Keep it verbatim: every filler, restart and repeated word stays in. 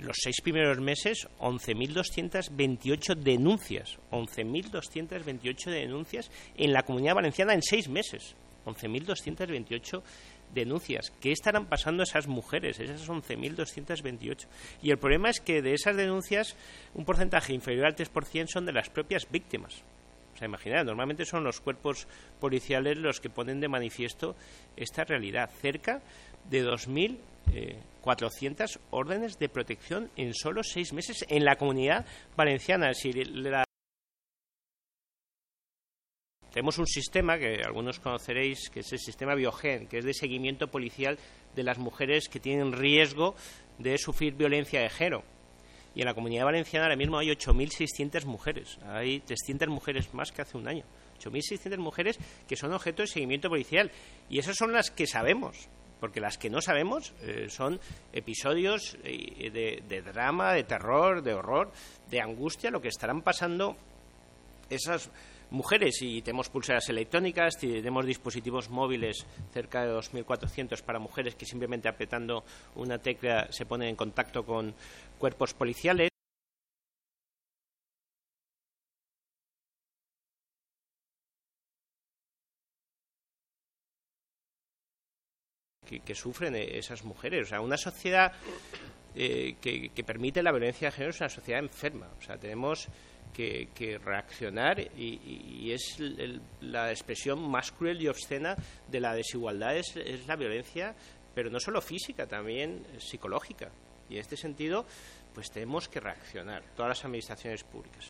los seis primeros meses, once mil doscientas veintiocho denuncias, once mil doscientas veintiocho denuncias en la Comunidad Valenciana en seis meses, once mil doscientas veintiocho denuncias. ¿Qué estarán pasando esas mujeres, esas once mil doscientas veintiocho? Y el problema es que de esas denuncias un porcentaje inferior al tres por ciento son de las propias víctimas. O sea, imaginad, normalmente son los cuerpos policiales los que ponen de manifiesto esta realidad. Cerca de dos mil cuatrocientas órdenes de protección en solo seis meses en la Comunidad Valenciana. Si la Tenemos un sistema que algunos conoceréis, que es el sistema Biogen, que es de seguimiento policial de las mujeres que tienen riesgo de sufrir violencia de género. Y en la Comunidad Valenciana ahora mismo hay ocho mil seiscientas mujeres. Hay trescientas mujeres más que hace un año. ocho mil seiscientas mujeres que son objeto de seguimiento policial. Y esas son las que sabemos. Porque las que no sabemos eh, son episodios eh, de, de drama, de terror, de horror, de angustia, lo que estarán pasando esas mujeres. Y tenemos pulseras electrónicas, tenemos dispositivos móviles, cerca de dos mil cuatrocientos para mujeres que simplemente apretando una tecla se ponen en contacto con cuerpos policiales. Que, que sufren esas mujeres. O sea, una sociedad eh, que, que permite la violencia de género es una sociedad enferma. O sea, tenemos que, que reaccionar y, y es el, la expresión más cruel y obscena de la desigualdad es, es la violencia, pero no solo física, también psicológica. Y en este sentido, pues tenemos que reaccionar, todas las administraciones públicas.